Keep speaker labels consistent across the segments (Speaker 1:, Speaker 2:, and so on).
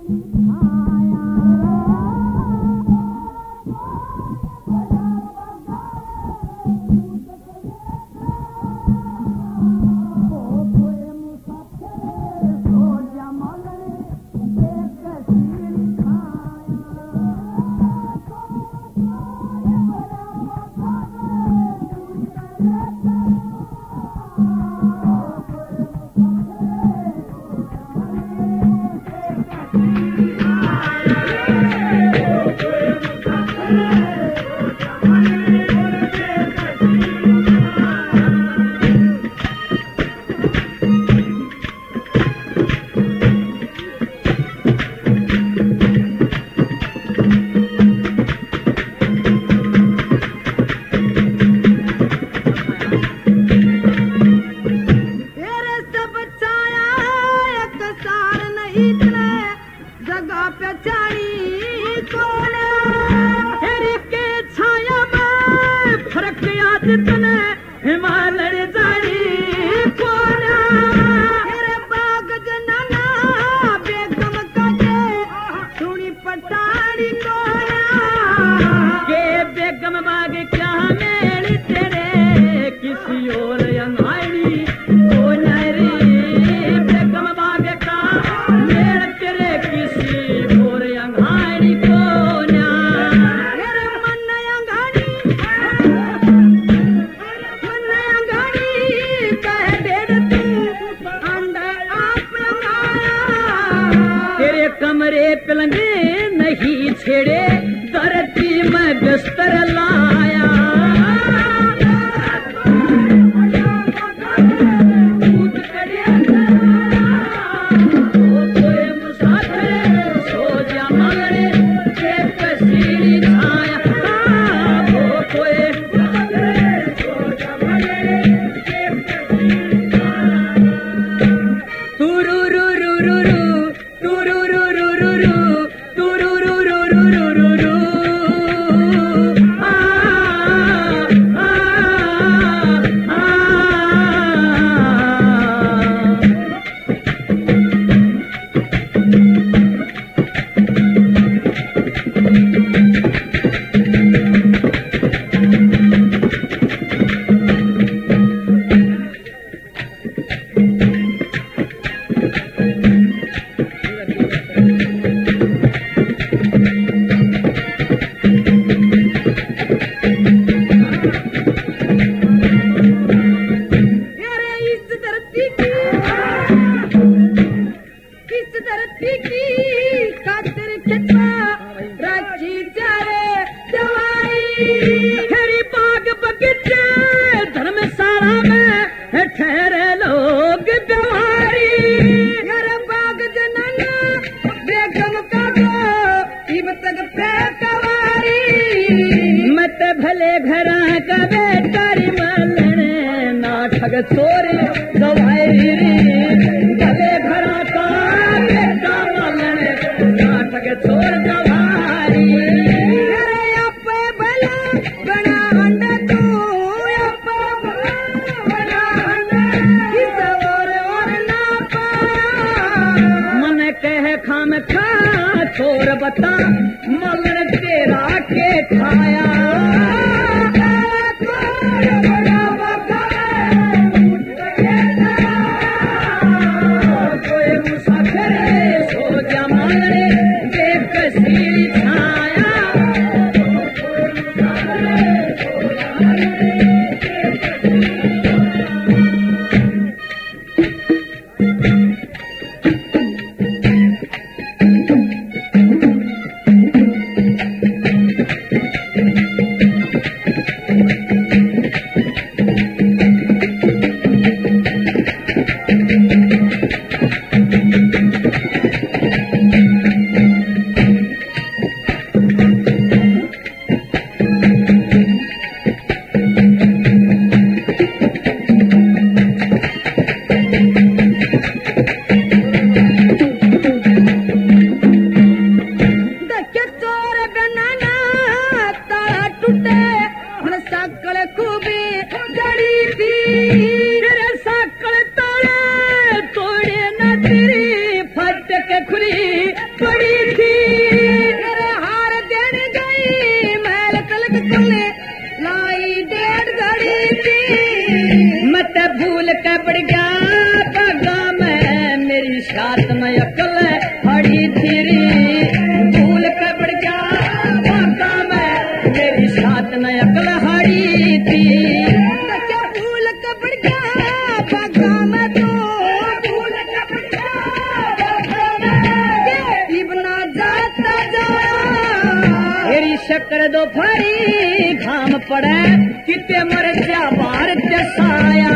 Speaker 1: कमरे पलंगे नहीं छेड़े, धरती में बिस्तर लाया। भले घर का बेटारी मलने ना ठग चोरी गवाई, भले घर का बेटा मलने ना ठग चोर गवाई। अपे भला बना अंडा तू, अपे बना अंडा किस और ना पा। मन कह खाम खा छोर बता, मलर तेरा के खाया। शक्कर दो फारी घाम पड़े किते मर जा बार साया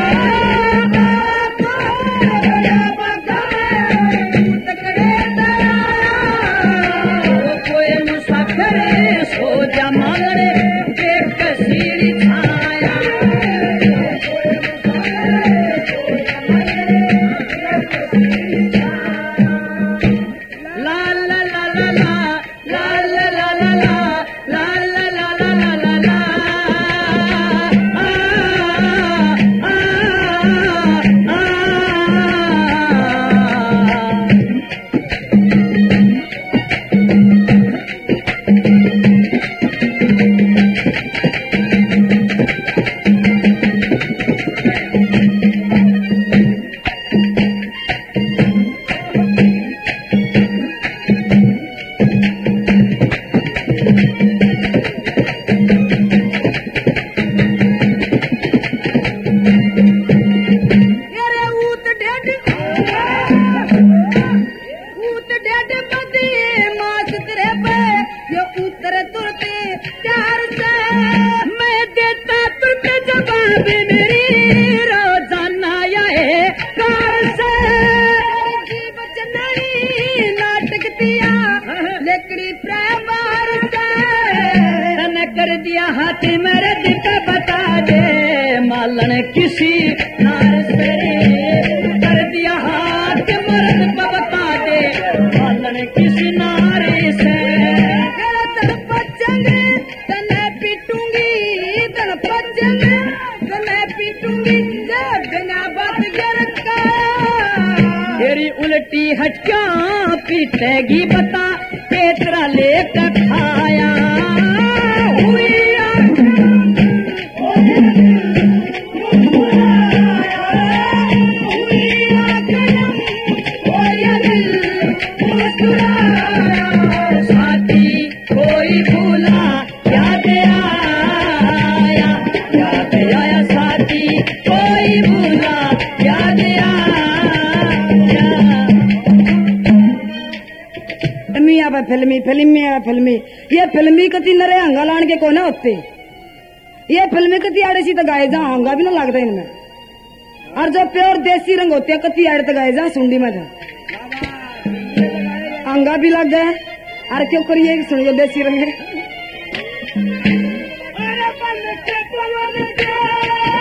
Speaker 1: कोई मुसाफिर सो जा मांगड़े देख सीढ़ी छाया ला ला ला ला ला ला ला ला ला ला ला ला ला ला ला ला हाथी मेरे दिल बता दे मालन किसी नार से कर दिया हाथ मर्द को बता दे मालन किसी नारी से तन पचंगे तने पीटूंगी तन पचंगे तने पीटूंगी बिना बात का तेरी उल्टी हटक्या पीटेगी बता तेरा लेकर खाया साथी कोई भूला याद आया साथी कोई भूला याद आया फिल्मी ये फिल्मी कति नरे हंगा लान के को ना होते ये फिल्मी कति आड़े सी तो गाए जा हंगा भी ना लगता इनमें और जो प्योर देसी रंग होते हैं कति आड़े तो गाए जा सुंडी में अंगा भी लग गए और क्यों करिए सुनिए देसी रंग